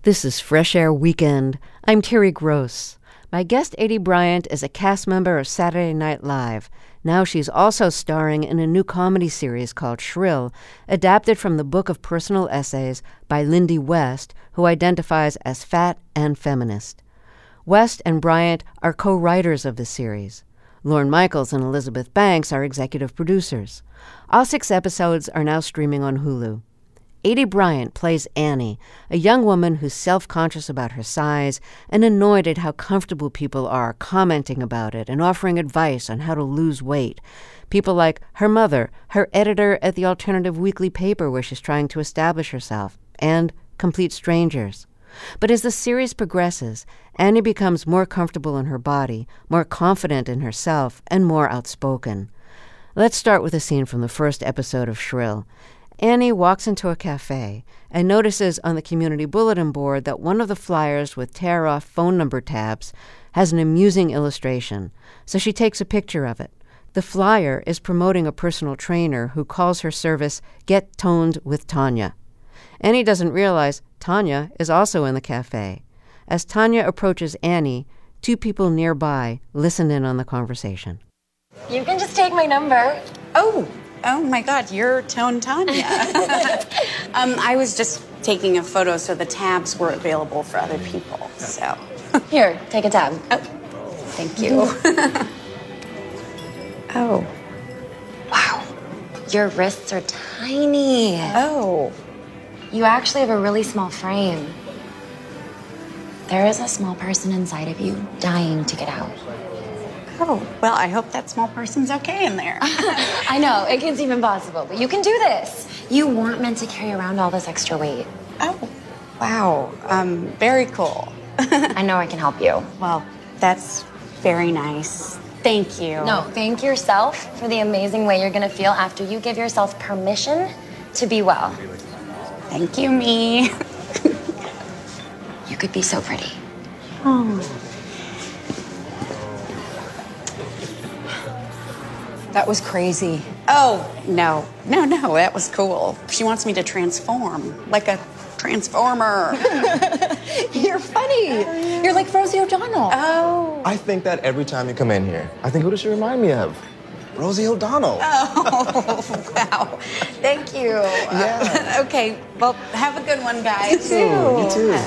This is Fresh Air Weekend. I'm Terry Gross. My guest, Aidy Bryant, is a cast member of Saturday Night Live. Now she's also starring in a new comedy series called Shrill, adapted from the book of personal essays by Lindy West, who identifies as fat and feminist. West and Bryant are co-writers of the series. Lorne Michaels and Elizabeth Banks are executive producers. All 6 episodes are now streaming on Hulu. Aidy Bryant plays Annie, a young woman who's self-conscious about her size and annoyed at how comfortable people are commenting about it and offering advice on how to lose weight. People like her mother, her editor at the alternative weekly paper where she's trying to establish herself, and complete strangers. But as the series progresses, Annie becomes more comfortable in her body, more confident in herself, and more outspoken. Let's start with a scene from the first episode of Shrill. Annie walks into a cafe and notices on the community bulletin board that one of the flyers with tear-off phone number tabs has an amusing illustration, so she takes a picture of it. The flyer is promoting a personal trainer who calls her service Get Toned with Tanya. Annie doesn't realize Tanya is also in the cafe. As Tanya approaches Annie, 2 people nearby listen in on the conversation. You can just take my number. Oh my God, you're Tone Tanya. I was just taking a photo so the tabs were available for other people, so. Here, take a tab. Oh, thank you. Oh. Wow. Your wrists are tiny. Oh. You actually have a really small frame. There is a small person inside of you dying to get out. Oh, well, I hope that small person's okay in there. I know, it can't seem impossible, but you can do this. You weren't meant to carry around all this extra weight. Oh, wow. Very cool. I know I can help you. Well, that's very nice. Thank you. No, thank yourself for the amazing way you're gonna feel after you give yourself permission to be well. Thank you, me. You could be so pretty. Oh. That was crazy. Oh, no, that was cool. She wants me to transform, like a transformer. You're funny. You're like Rosie O'Donnell. Oh. I think that every time you come in here. I think who does she remind me of? Rosie O'Donnell. Oh, wow. Thank you. Yeah. Okay, well, have a good one, guys. You too.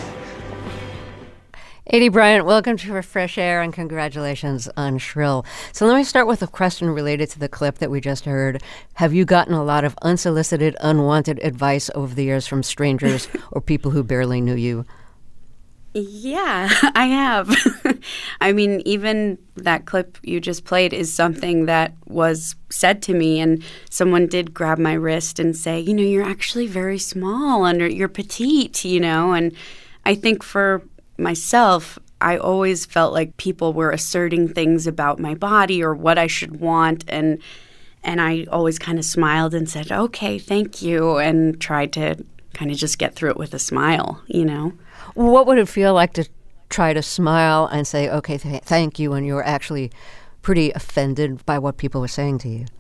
Aidy Bryant, welcome to Fresh Air and congratulations on Shrill. So let me start with a question related to the clip that we just heard. Have you gotten a lot of unsolicited, unwanted advice over the years from strangers or people who barely knew you? Yeah, I have. I mean, even that clip you just played is something that was said to me, and someone did grab my wrist and say, you know, you're actually very small and you're petite, you know, and I think for myself, I always felt like people were asserting things about my body or what I should want, and I always kind of smiled and said, okay, thank you, and tried to kind of just get through it with a smile, you know? What would it feel like to try to smile and say, okay, thank you, and you were actually pretty offended by what people were saying to you?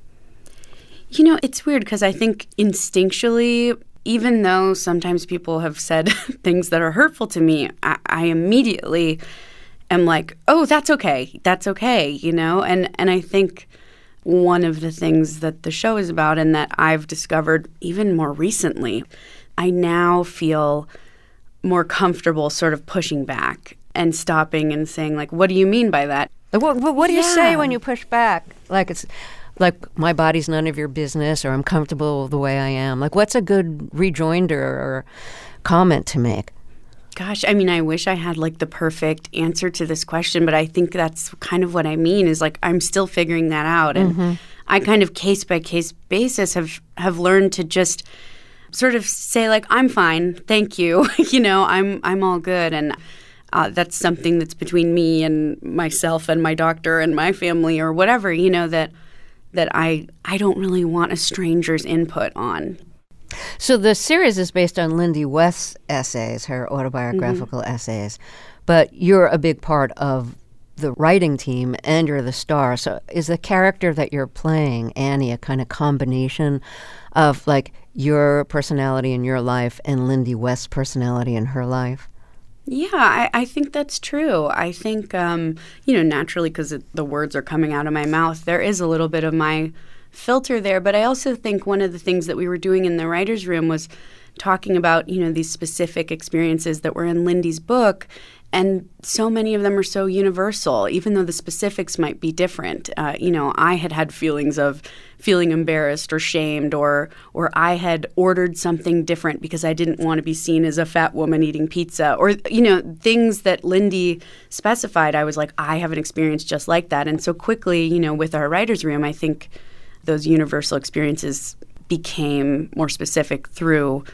You know, it's weird because I think instinctually, even though sometimes people have said things that are hurtful to me, I immediately am like, oh, that's okay, you know? And I think one of the things that the show is about and that I've discovered even more recently, I now feel more comfortable sort of pushing back and stopping and saying, like, what do you mean by that? What do you say when you push back? Like it's like my body's none of your business, or I'm comfortable the way I am. Like, what's a good rejoinder or comment to make? Gosh, I mean, I wish I had like the perfect answer to this question, but I think that's kind of what I mean is like I'm still figuring that out. And I kind of case by case basis have learned to just sort of say like, I'm fine, thank you. You know, I'm all good. And that's something that's between me and myself and my doctor and my family or whatever, you know, that I don't really want a stranger's input on. So the series is based on Lindy West's essays, her autobiographical essays, but you're a big part of the writing team and you're the star. So is the character that you're playing, Annie, a kind of combination of like your personality in your life and Lindy West's personality in her life? Yeah, I think that's true. I think, naturally, because the words are coming out of my mouth, there is a little bit of my filter there. But I also think one of the things that we were doing in the writer's room was talking about, these specific experiences that were in Lindy's book. And so many of them are so universal, even though the specifics might be different. I had feelings of feeling embarrassed or shamed, or I had ordered something different because I didn't want to be seen as a fat woman eating pizza, or, things that Lindy specified. I was like, I have an experience just like that. And so quickly, with our writer's room, I think those universal experiences became more specific through,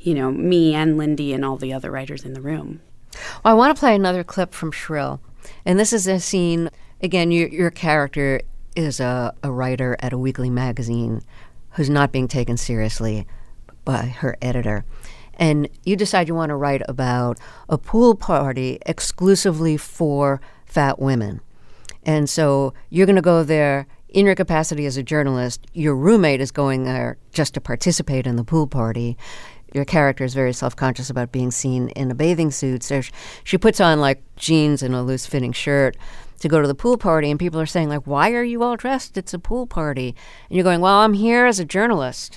me and Lindy and all the other writers in the room. Well, I want to play another clip from Shrill. And this is a scene, again, your character is a writer at a weekly magazine who's not being taken seriously by her editor. And you decide you want to write about a pool party exclusively for fat women. And so you're going to go there in your capacity as a journalist. Your roommate is going there just to participate in the pool party. Your character is very self-conscious about being seen in a bathing suit. So she puts on, like, jeans and a loose-fitting shirt to go to the pool party, and people are saying, like, why are you all dressed? It's a pool party. And you're going, well, I'm here as a journalist,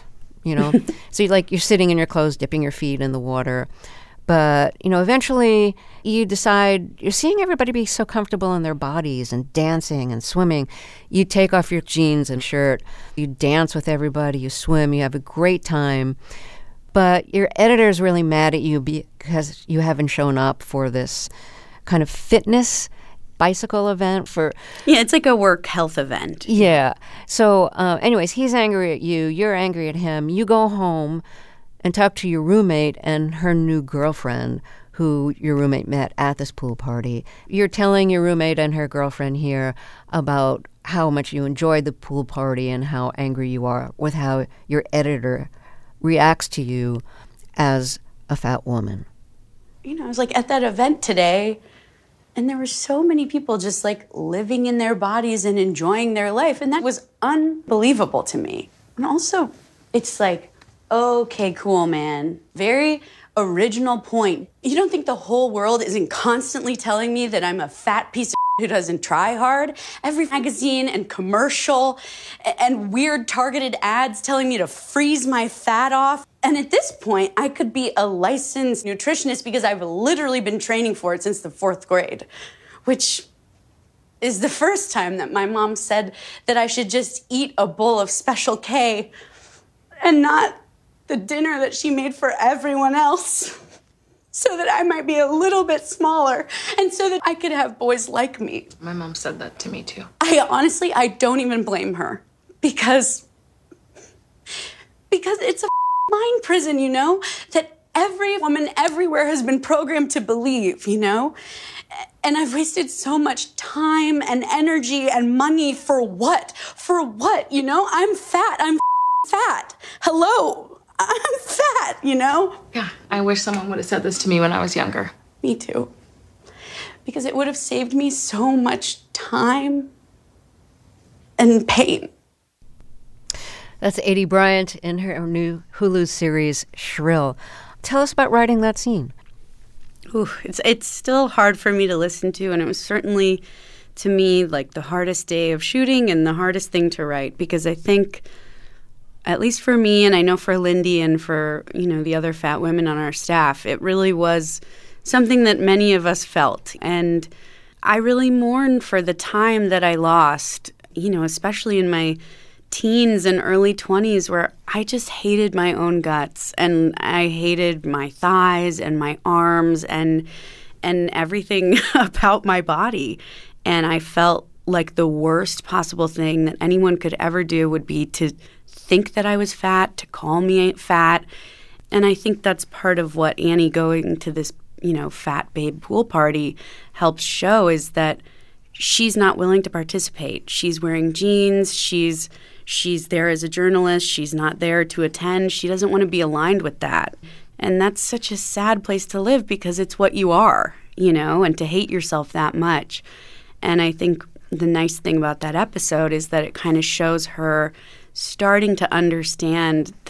So you're sitting in your clothes, dipping your feet in the water. But, eventually you decide you're seeing everybody be so comfortable in their bodies and dancing and swimming. You take off your jeans and shirt. You dance with everybody. You swim. You have a great time. But your editor is really mad at you because you haven't shown up for this kind of fitness bicycle event for... Yeah, it's like a work health event. Yeah. So anyways, he's angry at you. You're angry at him. You go home and talk to your roommate and her new girlfriend, who your roommate met at this pool party. You're telling your roommate and her girlfriend here about how much you enjoyed the pool party and how angry you are with how your editor reacts to you as a fat woman. I was like at that event today, and there were so many people just like living in their bodies and enjoying their life. And that was unbelievable to me. And also, it's like, okay, cool, man. Very original point. You don't think the whole world isn't constantly telling me that I'm a fat piece of who doesn't try hard? Every magazine and commercial and weird targeted ads telling me to freeze my fat off. And at this point, I could be a licensed nutritionist because I've literally been training for it since the 4th grade, which is the first time that my mom said that I should just eat a bowl of Special K and not the dinner that she made for everyone else, so that I might be a little bit smaller and so that I could have boys like me. My mom said that to me too. I don't even blame her because it's a mind prison, that every woman everywhere has been programmed to believe, And I've wasted so much time and energy and money for what? For what, I'm fat. I'm fat. Hello. I'm fat, Yeah, I wish someone would have said this to me when I was younger. Me too. Because it would have saved me so much time and pain. That's Aidy Bryant in her new Hulu series, Shrill. Tell us about writing that scene. Ooh, it's still hard for me to listen to, and it was certainly, to me, like the hardest day of shooting and the hardest thing to write, because I think, at least for me, and I know for Lindy and for, the other fat women on our staff, it really was something that many of us felt. And I really mourned for the time that I lost, especially in my teens and early 20s, where I just hated my own guts, and I hated my thighs and my arms and everything about my body. And I felt like the worst possible thing that anyone could ever do would be to think that I was fat, to call me fat. And I think that's part of what Annie going to this, fat babe pool party helps show, is that she's not willing to participate. She's wearing jeans. She's there as a journalist. She's not there to attend. She doesn't want to be aligned with that. And that's such a sad place to live, because it's what you are, and to hate yourself that much. And I think the nice thing about that episode is that it kind of shows her starting to understand that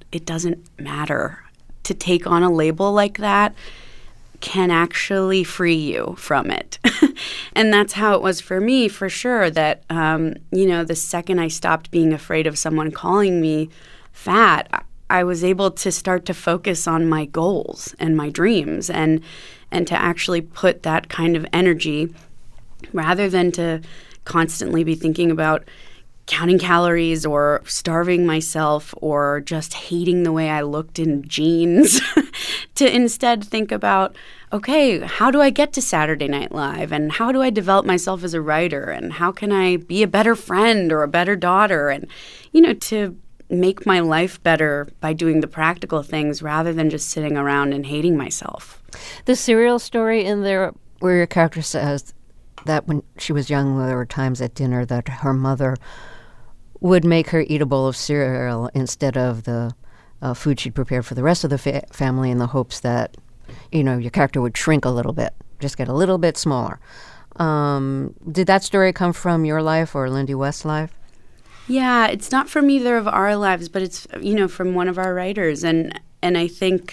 it doesn't matter. To take on a label like that can actually free you from it. And that's how it was for me, for sure, that, the second I stopped being afraid of someone calling me fat, I was able to start to focus on my goals and my dreams and to actually put that kind of energy, rather than to constantly be thinking about counting calories or starving myself or just hating the way I looked in jeans, to instead think about, okay, how do I get to Saturday Night Live, and how do I develop myself as a writer, and how can I be a better friend or a better daughter, and, to make my life better by doing the practical things rather than just sitting around and hating myself. The cereal story in there where your character says that when she was young, there were times at dinner that her mother would make her eat a bowl of cereal instead of the food she'd prepared for the rest of the family, in the hopes that, your character would shrink a little bit, just get a little bit smaller. Did that story come from your life or Lindy West's life? Yeah, it's not from either of our lives, but it's, from one of our writers. And I think,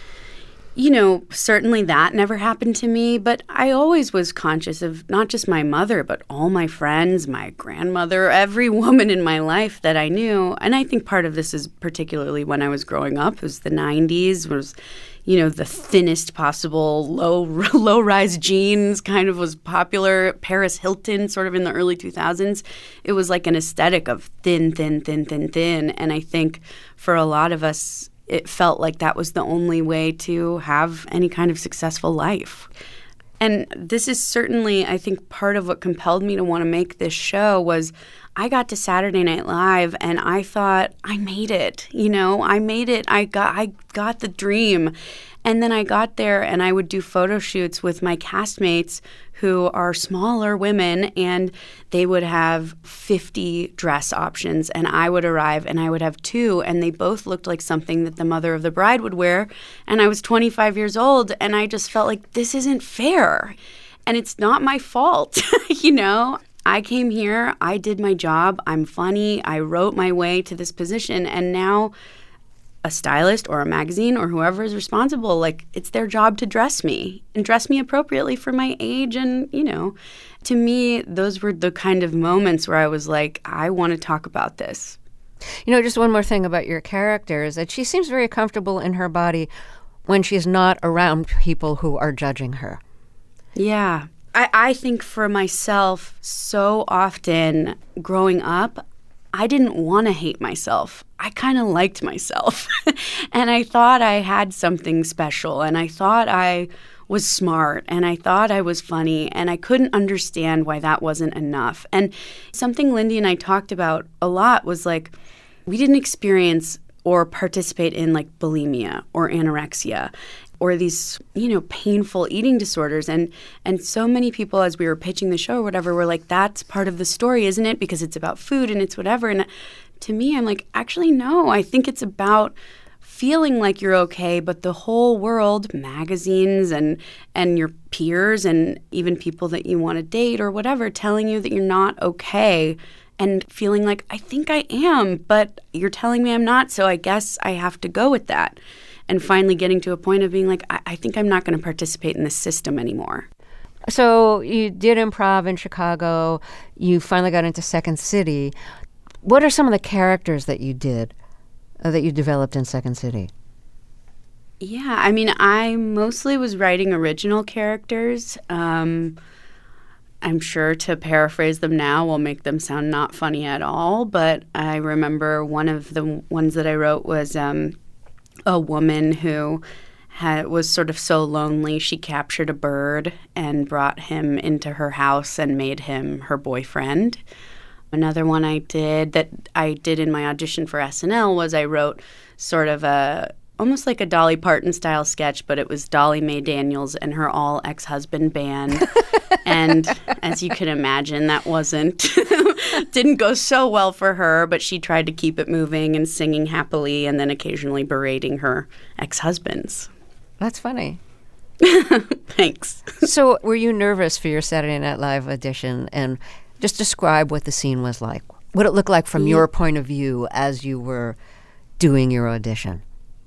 certainly that never happened to me, but I always was conscious of not just my mother, but all my friends, my grandmother, every woman in my life that I knew. And I think part of this is particularly when I was growing up. It was the 90s, was, the thinnest possible low-rise jeans kind of was popular. Paris Hilton sort of in the early 2000s. It was like an aesthetic of thin, thin, thin, thin, thin. And I think for a lot of us, it felt like that was the only way to have any kind of successful life. And this is certainly, I think, part of what compelled me to want to make this show was I got to Saturday Night Live and I thought, I made it. I made it. I got the dream. And then I got there and I would do photo shoots with my castmates who are smaller women, and they would have 50 dress options, and I would arrive and I would have 2, and they both looked like something that the mother of the bride would wear. And I was 25 years old, and I just felt like this isn't fair. And it's not my fault, I came here, I did my job, I'm funny, I wrote my way to this position, and now a stylist or a magazine or whoever is responsible, it's their job to dress me and dress me appropriately for my age. And, to me, those were the kind of moments where I was like, I want to talk about this. Just one more thing about your character is that she seems very comfortable in her body when she's not around people who are judging her. Yeah. I think for myself, so often growing up, I didn't want to hate myself. I kind of liked myself. And I thought I had something special. And I thought I was smart. And I thought I was funny. And I couldn't understand why that wasn't enough. And something Lindy and I talked about a lot was we didn't experience or participate in bulimia or anorexia or these, painful eating disorders. And so many people, as we were pitching the show or whatever, were like, that's part of the story, isn't it? Because it's about food and it's whatever. And to me, I'm like, actually, no. I think it's about feeling like you're okay, but the whole world, magazines and your peers and even people that you want to date or whatever, telling you that you're not okay and feeling like, I think I am, but you're telling me I'm not, so I guess I have to go with that. And finally getting to a point of being like, I think I'm not going to participate in this system anymore. So you did improv in Chicago. You finally got into Second City. What are some of the characters that you did, that you developed in Second City? Yeah, I mostly was writing original characters. I'm sure to paraphrase them now will make them sound not funny at all. But I remember one of the ones that I wrote was a woman who was sort of so lonely she captured a bird and brought him into her house and made him her boyfriend. Another one I did in my audition for SNL was I wrote sort of almost like a Dolly Parton style sketch, but it was Dolly Mae Daniels and her all ex-husband band. And as you can imagine, that didn't go so well for her, but she tried to keep it moving and singing happily and then occasionally berating her ex-husbands. That's funny. Thanks. So were you nervous for your Saturday Night Live audition? And just describe what the scene was like. What it looked like from your point of view as you were doing your audition?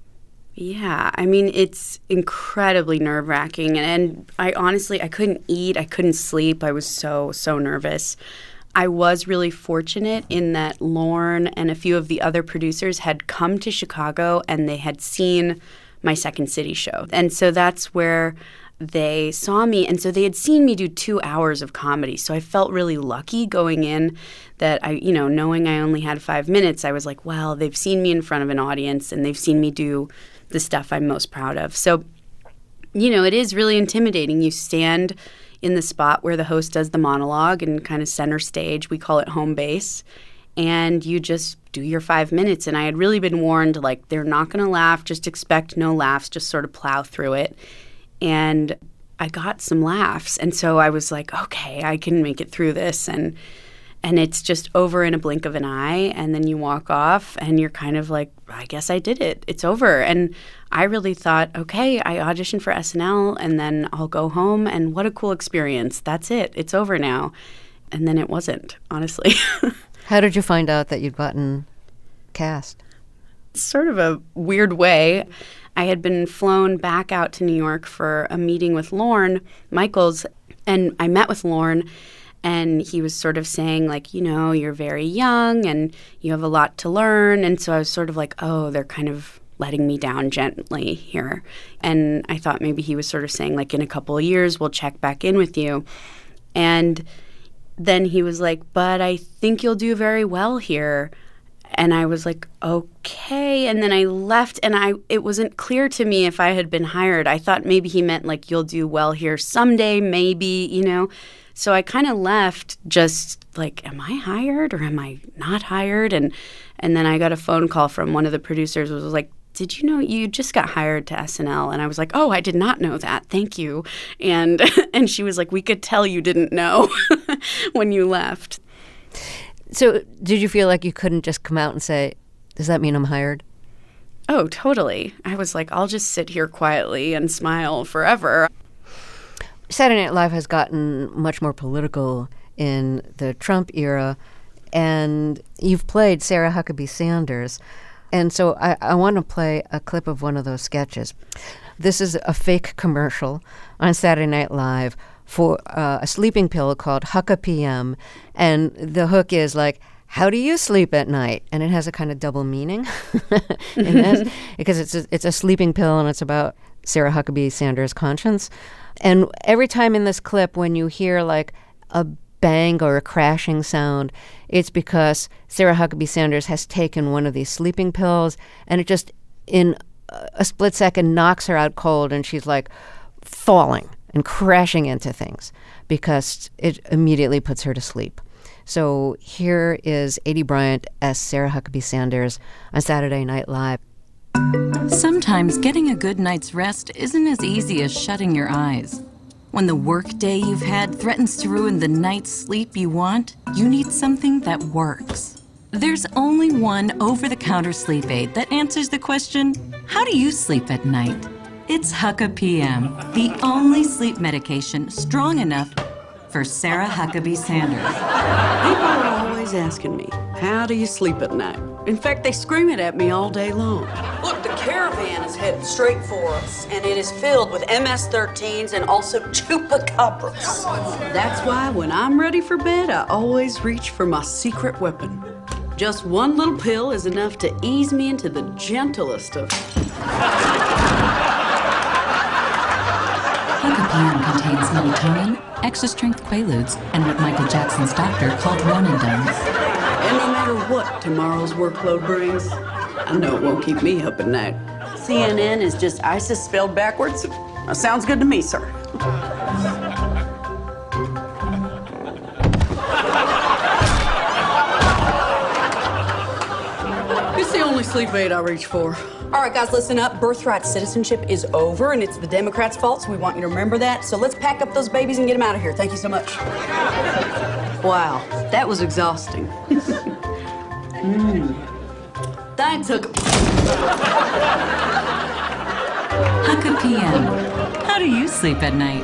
Yeah, I mean, it's incredibly nerve-wracking. And I honestly, I couldn't eat. I couldn't sleep. I was so nervous. I was really fortunate in that Lorne and a few of the other producers had come to Chicago and they had seen my Second City show. And so that's where they saw me. And so they had seen me do 2 hours of comedy. So I felt really lucky going in that knowing I only had 5 minutes, I was like, well, they've seen me in front of an audience and they've seen me do the stuff I'm most proud of. So, it is really intimidating. You stand in the spot where the host does the monologue and kind of center stage. We call it home base. And you just do your 5 minutes. And I had really been warned, like, they're not going to laugh. Just expect no laughs. Just sort of plow through it. And I got some laughs. And so I was like, okay, I can make it through this. And it's just over in a blink of an eye. And then you walk off and you're kind of like, I guess I did it. It's over. And I really thought, okay, I auditioned for SNL and then I'll go home. And what a cool experience. That's it. It's over now. And then it wasn't, honestly. How did you find out that you'd gotten cast? Sort of a weird way. I had been flown back out to New York for a meeting with Lorne Michaels. And I met with Lorne. And he was sort of saying, like, you're very young and you have a lot to learn. And so I was sort of like, oh, they're kind of letting me down gently here. And I thought maybe he was sort of saying, like, in a couple of years, we'll check back in with you. And then he was like, but I think you'll do very well here. And I was like, okay. And then I left, and it wasn't clear to me if I had been hired. I thought maybe he meant, like, you'll do well here someday, maybe, So I kind of left just like, am I hired or am I not hired? And then I got a phone call from one of the producers who was like, did you know you just got hired to SNL? And I was like, oh, I did not know that. Thank you. And she was like, we could tell you didn't know when you left. So did you feel like you couldn't just come out and say, does that mean I'm hired? Oh, totally. I was like, I'll just sit here quietly and smile forever. Saturday Night Live has gotten much more political in the Trump era, and you've played Sarah Huckabee Sanders. And so I want to play a clip of one of those sketches. This is a fake commercial on Saturday Night Live for a sleeping pill called Hucka PM. And the hook is like, how do you sleep at night? And it has a kind of double meaning in this, because it's a sleeping pill and it's about Sarah Huckabee Sanders' conscience. And every time in this clip when you hear like a bang or a crashing sound, it's because Sarah Huckabee Sanders has taken one of these sleeping pills and it just in a split second knocks her out cold and she's like falling and crashing into things because it immediately puts her to sleep. So here is Aidy Bryant as Sarah Huckabee Sanders on Saturday Night Live. Sometimes getting a good night's rest isn't as easy as shutting your eyes. When the workday you've had threatens to ruin the night's sleep you want, you need something that works. There's only one over-the-counter sleep aid that answers the question, how do you sleep at night? It's Hucka PM, the only sleep medication strong enough for Sarah Huckabee Sanders. People are always asking me, how do you sleep at night? In fact, they scream it at me all day long. Look, the caravan is headed straight for us, and it is filled with MS-13s and also chupacabras. That's why when I'm ready for bed, I always reach for my secret weapon. Just one little pill is enough to ease me into the gentlest of... Hucka PM contains melatonin, extra-strength Quaaludes, and what Michael Jackson's doctor called Ronin dones. And no matter what tomorrow's workload brings, I know it won't keep me up at night. CNN is just ISIS spelled backwards. That sounds good to me, sir. It's the only sleep aid I reach for. All right, guys, listen up. Birthright citizenship is over, and it's the Democrats' fault, so we want you to remember that. So let's pack up those babies and get them out of here. Thank you so much. Wow, that was exhausting. Thanks, Hucka. Hucka PM. How do you sleep at night?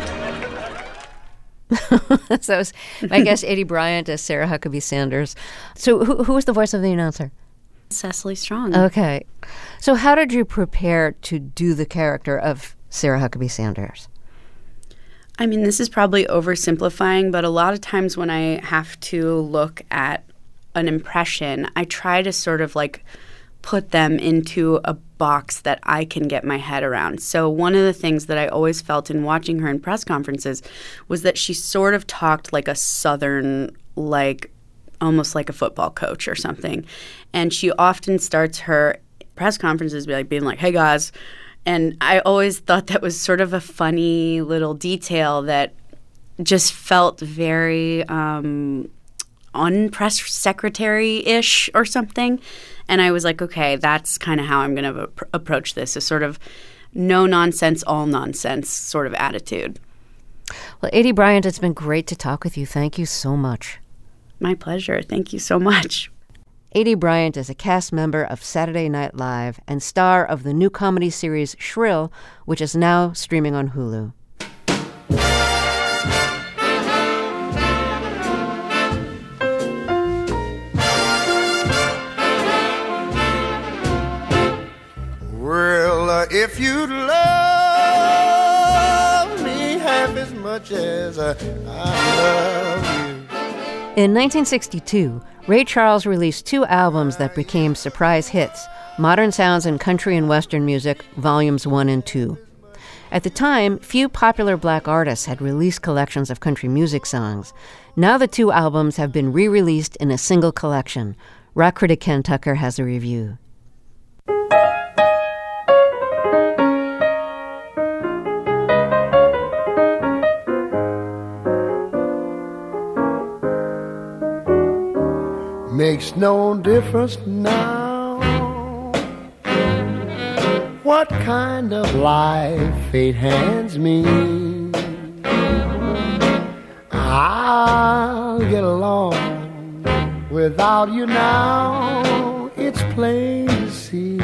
So I guess Aidy Bryant as Sarah Huckabee Sanders. So who was the voice of the announcer? Cecily Strong. Okay. So how did you prepare to do the character of Sarah Huckabee Sanders? I mean, this is probably oversimplifying, but a lot of times when I have to look at an impression, I try to sort of like put them into a box that I can get my head around. So one of the things that I always felt in watching her in press conferences was that she sort of talked like a Southern, like almost like a football coach or something. And she often starts her press conferences being like, hey guys. And I always thought that was sort of a funny little detail that just felt very unpress secretary-ish or something. And I was like, okay, that's kind of how I'm going to approach this, a sort of no nonsense, all nonsense sort of attitude. Well, Aidy Bryant, it's been great to talk with you. Thank you so much. My pleasure. Thank you so much. Aidy Bryant is a cast member of Saturday Night Live and star of the new comedy series Shrill, which is now streaming on Hulu. Well, if you'd love me half as much as I love you. In 1962, Ray Charles released 2 albums that became surprise hits, Modern Sounds in Country and Western Music, Volumes 1 and 2. At the time, few popular black artists had released collections of country music songs. Now the 2 albums have been re-released in a single collection. Rock critic Ken Tucker has a review. Makes no difference now what kind of life fate hands me. I'll get along without you now, it's plain to see.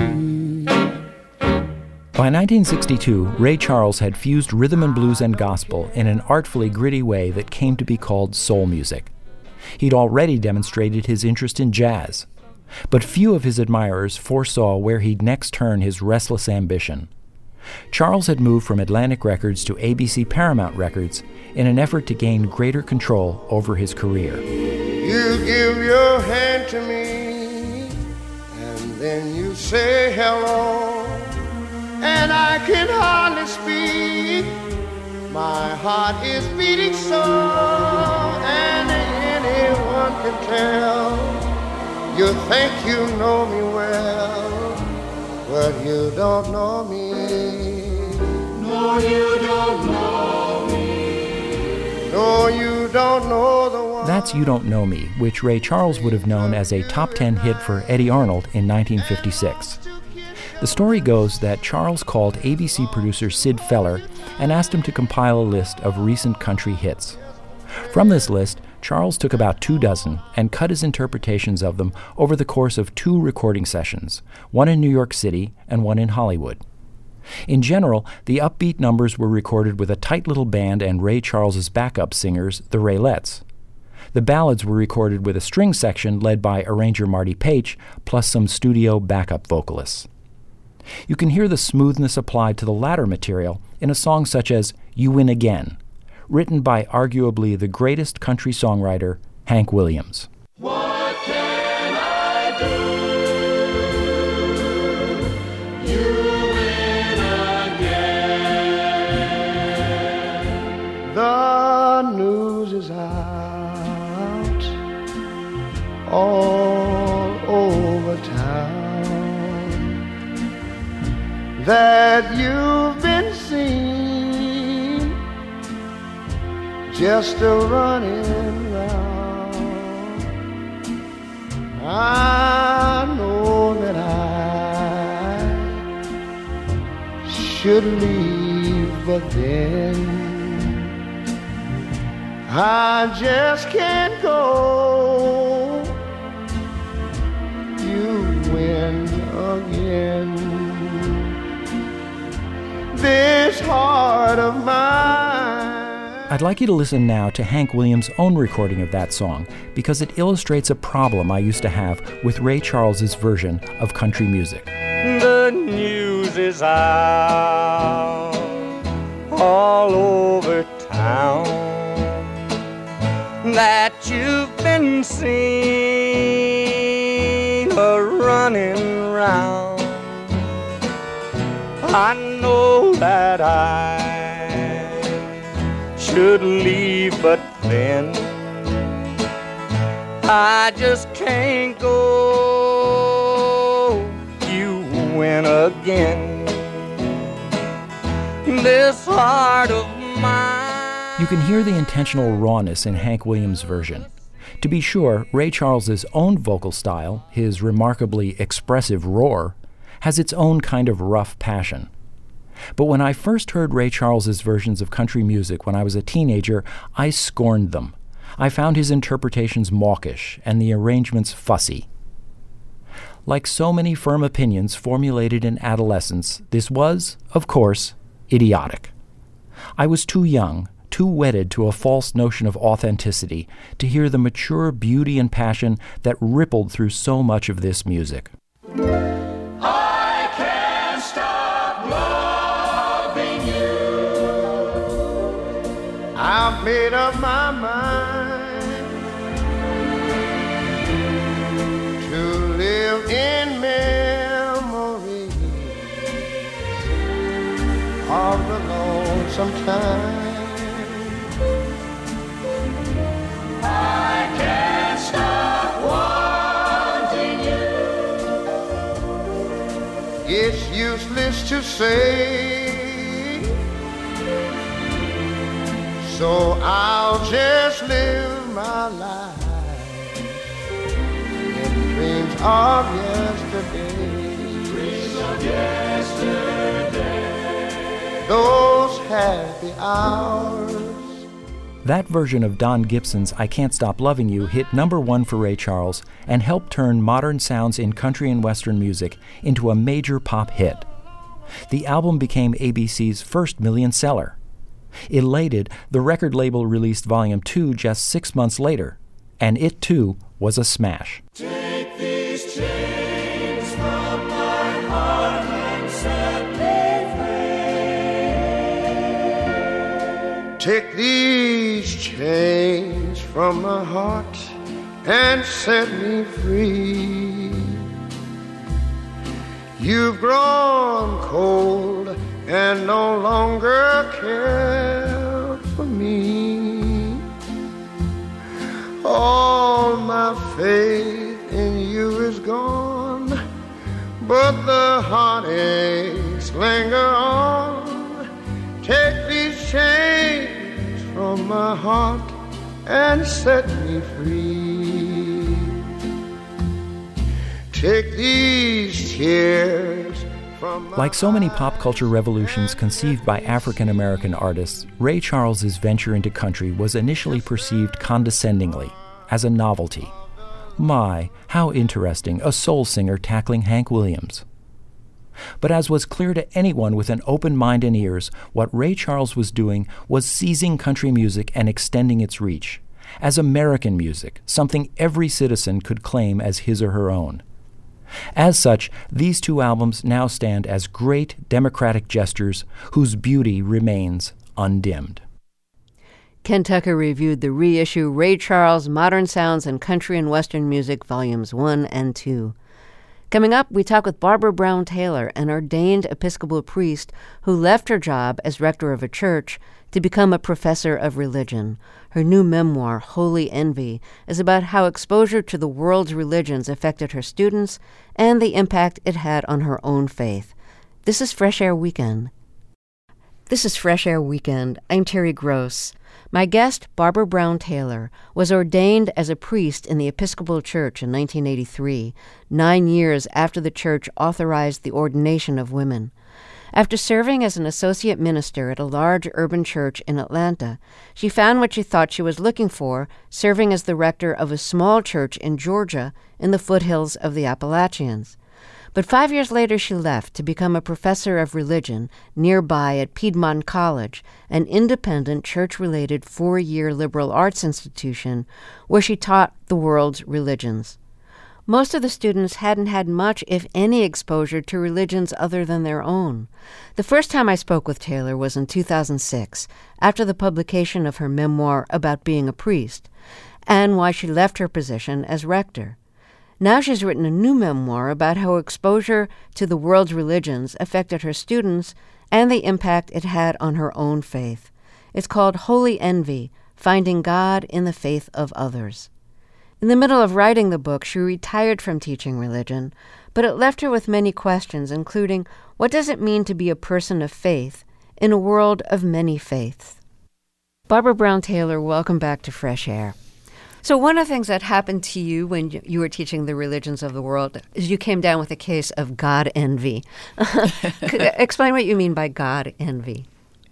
By 1962, Ray Charles had fused rhythm and blues and gospel in an artfully gritty way that came to be called soul music. He'd already demonstrated his interest in jazz, but few of his admirers foresaw where he'd next turn his restless ambition. Charles had moved from Atlantic Records to ABC Paramount Records in an effort to gain greater control over his career. You give your hand to me, and then you say hello, and I can hardly speak. My heart is beating so, and anyone can tell. You think you know me well, but you don't know me. No, you don't know me. No, you don't know the one. That's You Don't Know Me, which Ray Charles would have known as a top 10 hit for Eddie Arnold in 1956. The story goes that Charles called ABC producer Sid Feller and asked him to compile a list of recent country hits. From this list, Charles took about 24 and cut his interpretations of them over the course of 2 recording sessions, one in New York City and one in Hollywood. In general, the upbeat numbers were recorded with a tight little band and Ray Charles's backup singers, the Raylettes. The ballads were recorded with a string section led by arranger Marty Paich, plus some studio backup vocalists. You can hear the smoothness applied to the latter material in a song such as You Win Again, written by arguably the greatest country songwriter, Hank Williams. What can I do? You win again. The news is out all over town that you've been seen just a running round. I know that I should leave, but then I just can't go. You win again. This heart of mine. I'd like you to listen now to Hank Williams' own recording of that song because it illustrates a problem I used to have with Ray Charles's version of country music. The news is out all over town that you've been seen running round. I know that I should leave, but then I just can't go. You win again. This heart of mine. You can hear the intentional rawness in Hank Williams' version. To be sure, Ray Charles's own vocal style, his remarkably expressive roar, has its own kind of rough passion. But when I first heard Ray Charles's versions of country music when I was a teenager, I scorned them. I found his interpretations mawkish and the arrangements fussy. Like so many firm opinions formulated in adolescence, this was, of course, idiotic. I was too young, too wedded to a false notion of authenticity, to hear the mature beauty and passion that rippled through so much of this music. I can't stop loving you. I've made up my mind to live in memory of the lonesome time. I can't stop wanting you. It's useless to say, so I'll just live my life in dreams of yesterday. Dreams of yesterday. Those happy hours. That version of Don Gibson's I Can't Stop Loving You hit #1 for Ray Charles and helped turn modern sounds in country and western music into a major pop hit. The album became ABC's first million seller. Elated, the record label released Volume 2 just 6 months later, and it too was a smash. Take these chains from my heart and set me free. Take these chains from my heart and set me free. You've grown cold and no longer care for me. All my faith in you is gone, but the heartaches linger on. Take these chains from my heart and set me free. Take these tears from my Like so many pop culture revolutions conceived by African American artists, Ray Charles's venture into country was initially perceived condescendingly, as a novelty. My, how interesting, a soul singer tackling Hank Williams. But as was clear to anyone with an open mind and ears, what Ray Charles was doing was seizing country music and extending its reach, as American music, something every citizen could claim as his or her own. As such, these two albums now stand as great democratic gestures whose beauty remains undimmed. Ken Tucker reviewed the reissue Ray Charles Modern Sounds in Country and Western Music, Volumes 1 and 2. Coming up, we talk with Barbara Brown Taylor, an ordained Episcopal priest who left her job as rector of a church to become a professor of religion. Her new memoir, Holy Envy, is about how exposure to the world's religions affected her students and the impact it had on her own faith. This is Fresh Air Weekend. I'm Terry Gross. My guest, Barbara Brown Taylor, was ordained as a priest in the Episcopal Church in 1983, 9 years after the church authorized the ordination of women. After serving as an associate minister at a large urban church in Atlanta, she found what she thought she was looking for, serving as the rector of a small church in Georgia in the foothills of the Appalachians. But 5 years later, she left to become a professor of religion nearby at Piedmont College, an independent church-related 4-year liberal arts institution where she taught the world's religions. Most of the students hadn't had much, if any, exposure to religions other than their own. The first time I spoke with Taylor was in 2006, after the publication of her memoir about being a priest, and why she left her position as rector. Now she's written a new memoir about how exposure to the world's religions affected her students and the impact it had on her own faith. It's called Holy Envy: Finding God in the Faith of Others. In the middle of writing the book, she retired from teaching religion, but it left her with many questions, including, what does it mean to be a person of faith in a world of many faiths? Barbara Brown Taylor, welcome back to Fresh Air. So one of the things that happened to you when you were teaching the religions of the world is you came down with a case of God envy. Explain what you mean by God envy.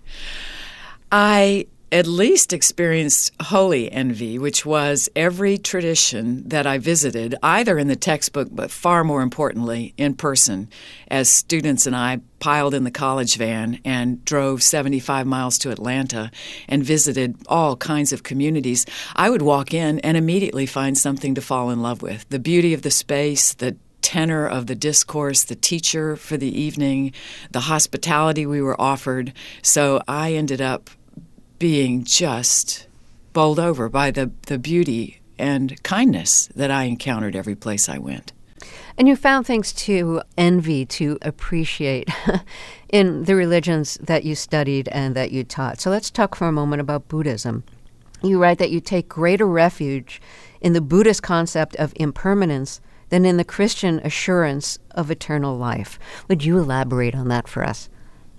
I at least experienced holy envy, which was every tradition that I visited, either in the textbook, but far more importantly, in person, as students and I piled in the college van and drove 75 miles to Atlanta and visited all kinds of communities. I would walk in and immediately find something to fall in love with. The beauty of the space, the tenor of the discourse, the teacher for the evening, the hospitality we were offered. So I ended up being just bowled over by the beauty and kindness that I encountered every place I went. And you found things to envy, to appreciate in the religions that you studied and that you taught. So let's talk for a moment about Buddhism. You write that you take greater refuge in the Buddhist concept of impermanence than in the Christian assurance of eternal life. Would you elaborate on that for us?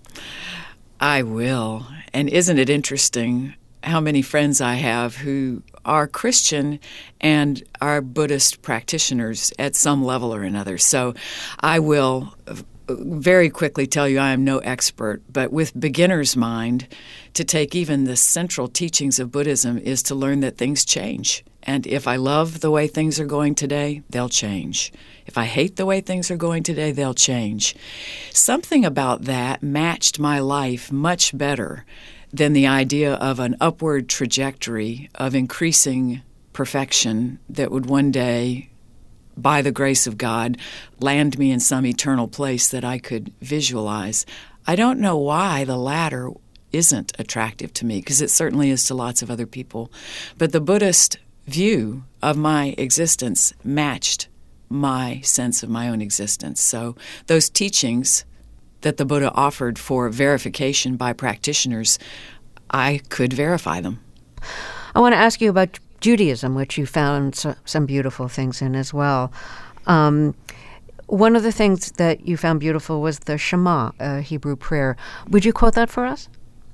I will. And isn't it interesting how many friends I have who are Christian and are Buddhist practitioners at some level or another. So I will very quickly tell you I am no expert, but with beginner's mind, to take even the central teachings of Buddhism is to learn that things change. And if I love the way things are going today, they'll change. If I hate the way things are going today, they'll change. Something about that matched my life much better than the idea of an upward trajectory of increasing perfection that would one day, by the grace of God, land me in some eternal place that I could visualize. I don't know why the latter isn't attractive to me, because it certainly is to lots of other people. But the Buddhist view of my existence matched my sense of my own existence. So those teachings that the Buddha offered for verification by practitioners, I could verify them. I want to ask you about Judaism, which you found some beautiful things in as well. One of the things that you found beautiful was the Shema, a Hebrew prayer. Would you quote that for us?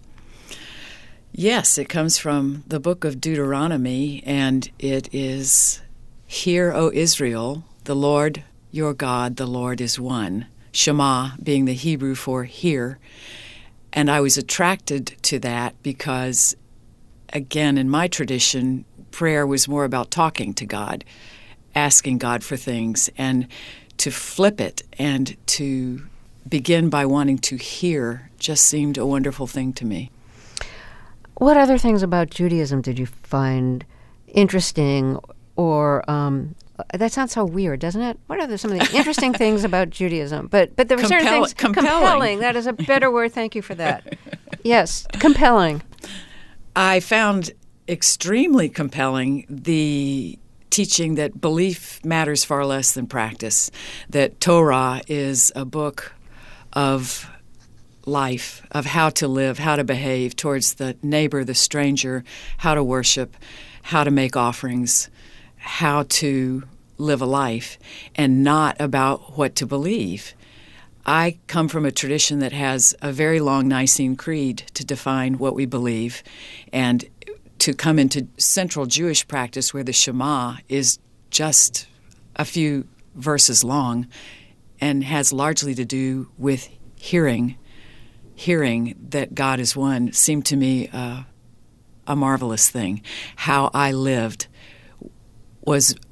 Yes, it comes from the book of Deuteronomy, and it is, "Hear, O Israel, the Lord your God, the Lord is one." Shema being the Hebrew for hear. And I was attracted to that because, again, in my tradition, prayer was more about talking to God, asking God for things, and to flip it and to begin by wanting to hear just seemed a wonderful thing to me. What other things about Judaism did you find interesting or that sounds so weird, doesn't it? What are some of the interesting things about Judaism? But there were certain things. Compelling. That is a better word. Thank you for that. Yes, compelling. I found extremely compelling the teaching that belief matters far less than practice, that Torah is a book of life, of how to live, how to behave towards the neighbor, the stranger, how to worship, how to make offerings, how to live a life, and not about what to believe. I come from a tradition that has a very long Nicene Creed to define what we believe, and to come into central Jewish practice where the Shema is just a few verses long and has largely to do with hearing that God is one, seemed to me a marvelous thing. How I lived was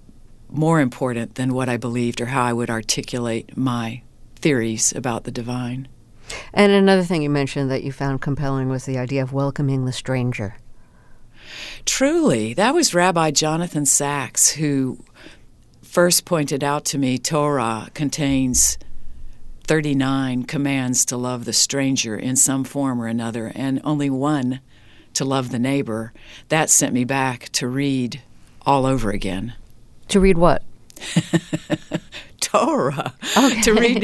more important than what I believed or how I would articulate my theories about the divine. And another thing you mentioned that you found compelling was the idea of welcoming the stranger. Truly, that was Rabbi Jonathan Sacks who first pointed out to me Torah contains 39 commands to love the stranger in some form or another, and only one to love the neighbor. That sent me back to read all over again. To read what? Torah. Okay.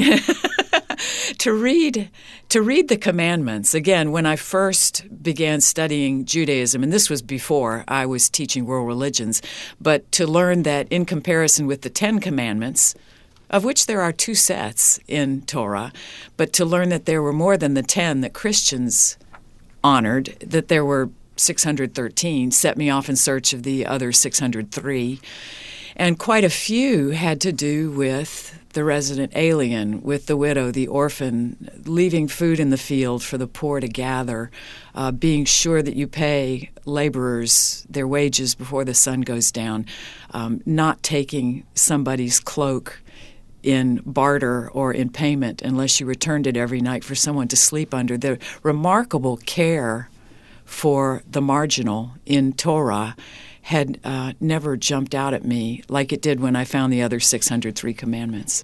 To read the commandments. Again, when I first began studying Judaism, and this was before I was teaching world religions, but to learn that in comparison with the 10 Commandments, of which there are 2 sets in Torah, but to learn that there were more than the 10 that Christians honored, that there were 613, set me off in search of the other 603. And quite a few had to do with the resident alien, with the widow, the orphan, leaving food in the field for the poor to gather, being sure that you pay laborers their wages before the sun goes down, not taking somebody's cloak in barter or in payment unless you returned it every night for someone to sleep under. The remarkable care for the marginal in Torah had never jumped out at me like it did when I found the other 603 commandments.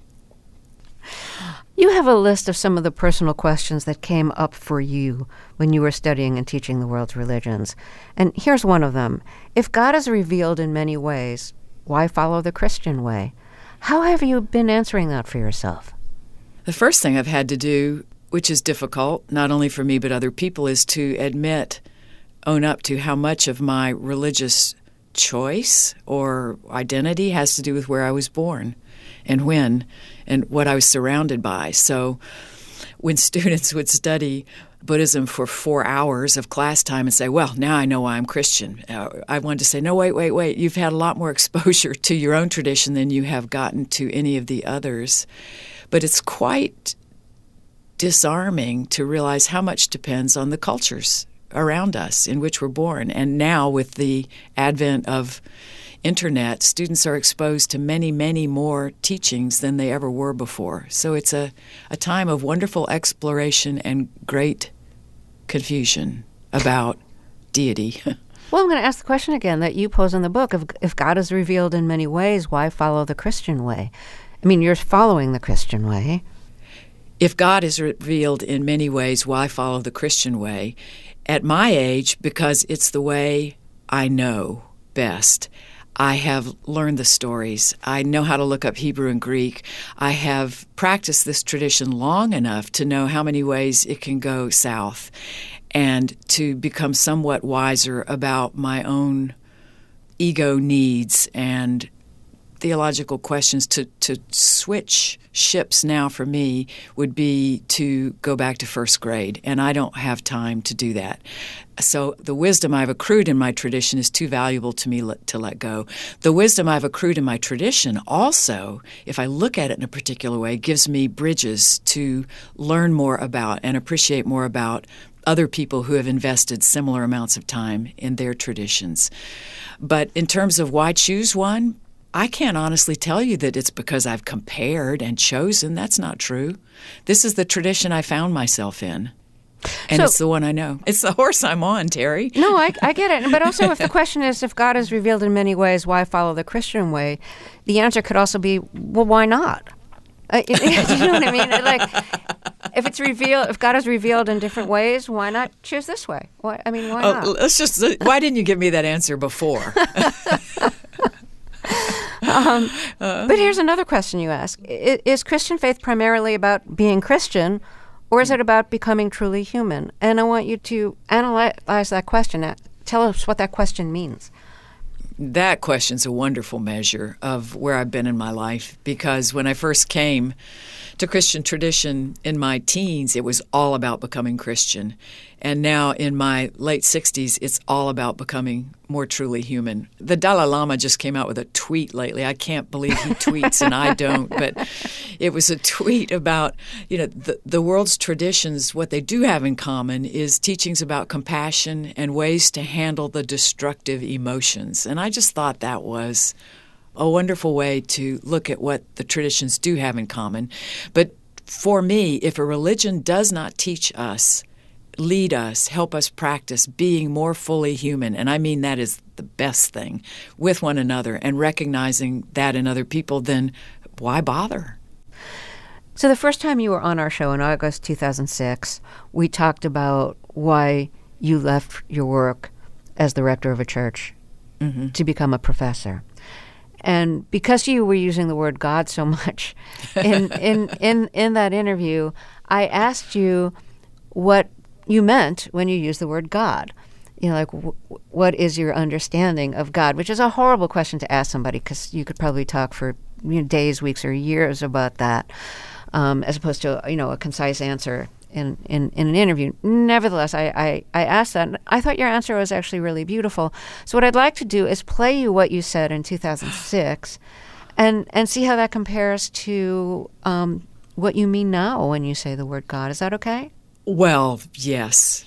You have a list of some of the personal questions that came up for you when you were studying and teaching the world's religions. And here's one of them. If God is revealed in many ways, why follow the Christian way? How have you been answering that for yourself? The first thing I've had to do, which is difficult, not only for me but other people, is to own up to how much of my religious choice or identity has to do with where I was born and when and what I was surrounded by. So when students would study Buddhism for 4 hours of class time and say, well, now I know why I'm Christian, I wanted to say, no, wait. You've had a lot more exposure to your own tradition than you have gotten to any of the others. But it's quite disarming to realize how much depends on the cultures around us in which we're born. And now with the advent of internet, students are exposed to many, many more teachings than they ever were before. So it's a time of wonderful exploration and great confusion about deity. Well, I'm going to ask the question again that you pose in the book. If God is revealed in many ways, why follow the Christian way? I mean, you're following the Christian way. If God is revealed in many ways, why follow the Christian way? At my age, because it's the way I know best. I have learned the stories. I know how to look up Hebrew and Greek. I have practiced this tradition long enough to know how many ways it can go south and to become somewhat wiser about my own ego needs and theological questions. To switch ships now for me would be to go back to first grade, and I don't have time to do that. So the wisdom I've accrued in my tradition is too valuable to me to let go. The wisdom I've accrued in my tradition also, if I look at it in a particular way, gives me bridges to learn more about and appreciate more about other people who have invested similar amounts of time in their traditions. But in terms of why choose one, I can't honestly tell you that it's because I've compared and chosen. That's not true. This is the tradition I found myself in. And it's the one I know. It's the horse I'm on, Terry. No, I get it. But also if the question is, if God is revealed in many ways, why follow the Christian way? The answer could also be, well, why not? You know what I mean? Like, if God is revealed in different ways, why not choose this way? Why not? Why didn't you give me that answer before? But here's another question you ask. Is Christian faith primarily about being Christian, or is it about becoming truly human? And I want you to analyze that question. Tell us what that question means. That question's a wonderful measure of where I've been in my life, because when I first came to Christian tradition in my teens, it was all about becoming Christian. And now in my late 60s, it's all about becoming more truly human. The Dalai Lama just came out with a tweet lately. I can't believe he tweets and I don't, but it was a tweet about, the world's traditions. What they do have in common is teachings about compassion and ways to handle the destructive emotions. And I just thought that was a wonderful way to look at what the traditions do have in common. But for me, if a religion does not teach us, lead us, help us practice being more fully human, and I mean that is the best thing, with one another and recognizing that in other people, then why bother? So the first time you were on our show in August 2006, we talked about why you left your work as the rector of a church to become a professor. And because you were using the word God so much in that interview, I asked you what you meant when you used the word God. You know, like, what is your understanding of God? Which is a horrible question to ask somebody, because you could probably talk for days, weeks, or years about that, as opposed to, a concise answer in an interview. Nevertheless, I asked that, and I thought your answer was actually really beautiful. So what I'd like to do is play you what you said in 2006 and see how that compares to what you mean now when you say the word God. Is that okay? Well, yes.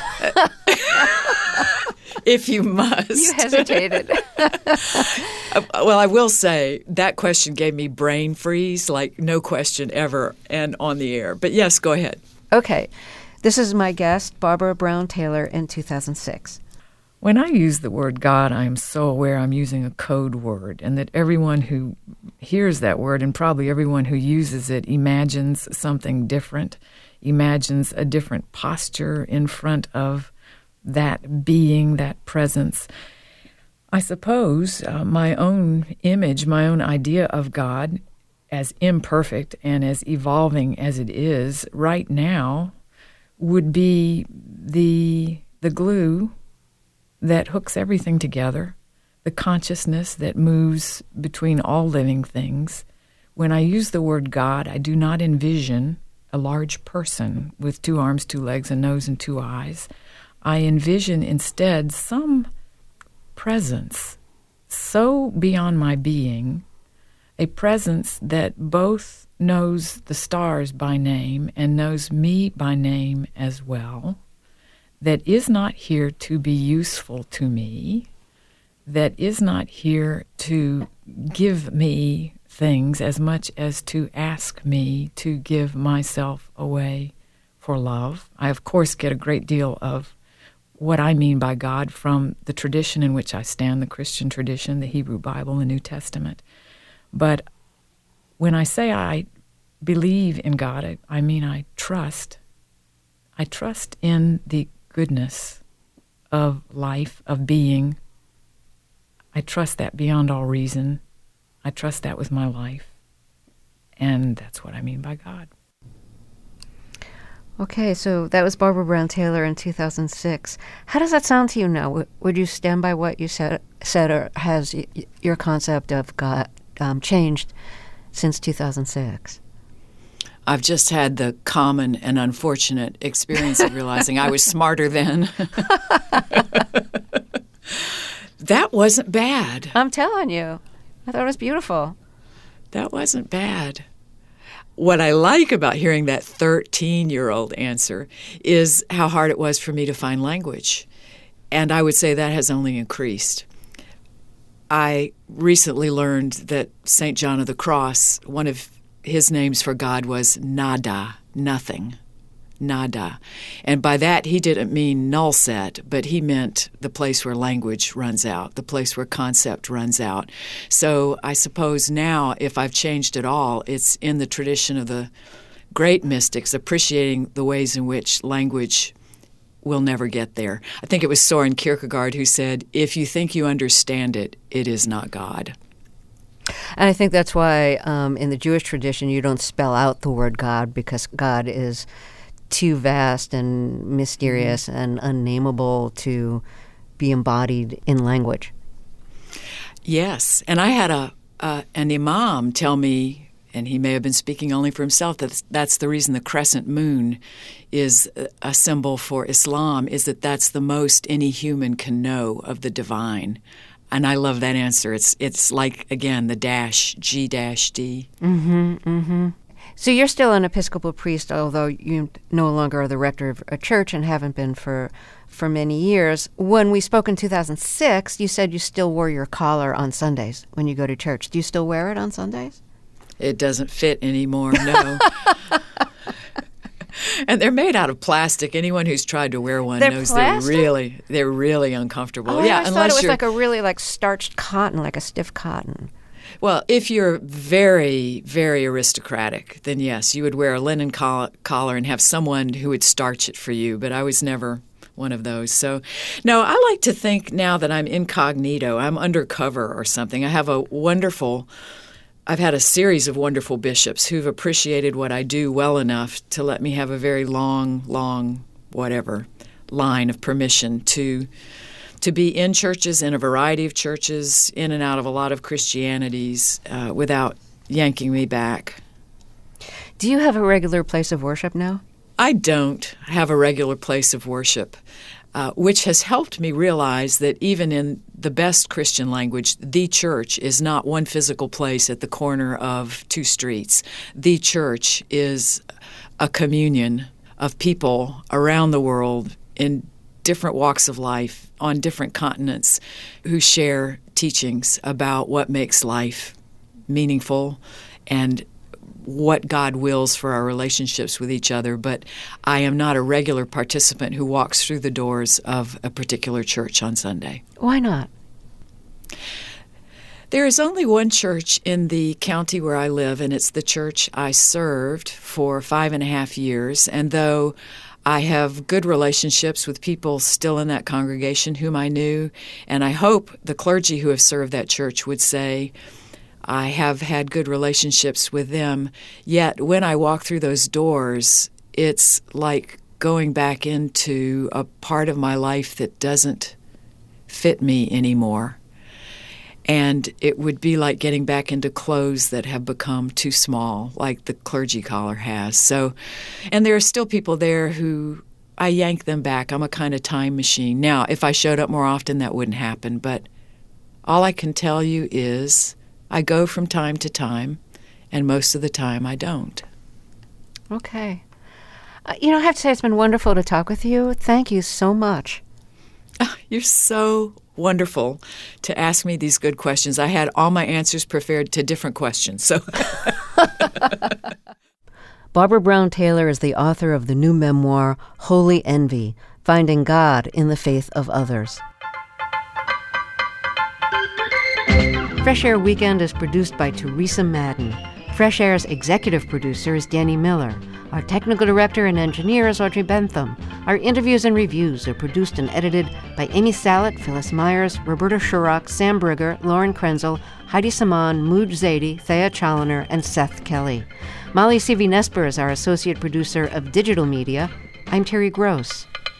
If you must. You hesitated. Well, I will say that question gave me brain freeze, like no question ever, and on the air. But yes, go ahead. Okay. This is my guest, Barbara Brown Taylor, in 2006. When I use the word God, I am so aware I'm using a code word, and that everyone who hears that word, and probably everyone who uses it, imagines something different, imagines a different posture in front of that being, that presence. I suppose my own image, my own idea of God, as imperfect and as evolving as it is right now, would be the glue that hooks everything together, the consciousness that moves between all living things. When I use the word God, I do not envision a large person with 2 arms, 2 legs, a nose, and 2 eyes. I envision instead some presence so beyond my being, a presence that both knows the stars by name and knows me by name as well, that is not here to be useful to me, that is not here to give me things as much as to ask me to give myself away for love. I, of course, get a great deal of what I mean by God from the tradition in which I stand, the Christian tradition, the Hebrew Bible, the New Testament. But when I say I believe in God, I mean I trust. I trust in the goodness of life, of being. I trust that beyond all reason. I trust that with my life. And that's what I mean by God. Okay, so that was Barbara Brown Taylor in 2006. How does that sound to you now? Would you stand by what you said, or has your concept of God changed since 2006? I've just had the common and unfortunate experience of realizing I was smarter then. That wasn't bad. I'm telling you. I thought it was beautiful. That wasn't bad. What I like about hearing that 13-year-old answer is how hard it was for me to find language. And I would say that has only increased. I recently learned that St. John of the Cross, one of his names for God was nada, nothing, nada. And by that, he didn't mean null set, but he meant the place where language runs out, the place where concept runs out. So I suppose now, if I've changed at all, it's in the tradition of the great mystics, appreciating the ways in which language will never get there. I think it was Soren Kierkegaard who said, if you think you understand it, it is not God. And I think that's why in the Jewish tradition you don't spell out the word God, because God is too vast and mysterious and unnameable to be embodied in language. Yes, and I had an imam tell me, and he may have been speaking only for himself, that's the reason the crescent moon is a symbol for Islam, is that that's the most any human can know of the divine. And I love that answer. It's like, again, the dash, G-D. Mm-hmm, mm-hmm. So you're still an Episcopal priest, although you no longer are the rector of a church and haven't been for for many years. When we spoke in 2006, you said you still wore your collar on Sundays when you go to church. Do you still wear it on Sundays? It doesn't fit anymore, no. And they're made out of plastic. Anyone who's tried to wear one knows plastic? they're really uncomfortable. Oh, yeah, I thought it was like a really like starched cotton, like a stiff cotton. Well, if you're very, very aristocratic, then yes, you would wear a linen collar and have someone who would starch it for you. But I was never one of those. So, no, I like to think now that I'm incognito, I'm undercover or something. I've had a series of wonderful bishops who've appreciated what I do well enough to let me have a very long, whatever, line of permission to be in churches, in a variety of churches, in and out of a lot of Christianities, without yanking me back. Do you have a regular place of worship now? I don't have a regular place of worship, which has helped me realize that even in the best Christian language, the church is not one physical place at the corner of two streets. The church is a communion of people around the world in different walks of life, on different continents, who share teachings about what makes life meaningful and what God wills for our relationships with each other. But I am not a regular participant who walks through the doors of a particular church on Sunday. Why not? There is only one church in the county where I live, and it's the church I served for 5.5 years. And though I have good relationships with people still in that congregation whom I knew, and I hope the clergy who have served that church would say I have had good relationships with them, yet when I walk through those doors, it's like going back into a part of my life that doesn't fit me anymore. And it would be like getting back into clothes that have become too small, like the clergy collar has. So, and there are still people there who I yank them back. I'm a kind of time machine. Now, if I showed up more often, that wouldn't happen. But all I can tell you is I go from time to time, and most of the time I don't. Okay. I have to say it's been wonderful to talk with you. Thank you so much. You're so wonderful to ask me these good questions. I had all my answers prepared to different questions. So, Barbara Brown Taylor is the author of the new memoir, Holy Envy, Finding God in the Faith of Others. Fresh Air Weekend is produced by Teresa Madden. Fresh Air's executive producer is Danny Miller. Our technical director and engineer is Audrey Bentham. Our interviews and reviews are produced and edited by Amy Salet, Phyllis Myers, Roberta Shurrock, Sam Brigger, Lauren Krenzel, Heidi Saman, Mooj Zaidi, Thea Challoner, and Seth Kelly. Molly Seavey-Nesper is our associate producer of digital media. I'm Terry Gross.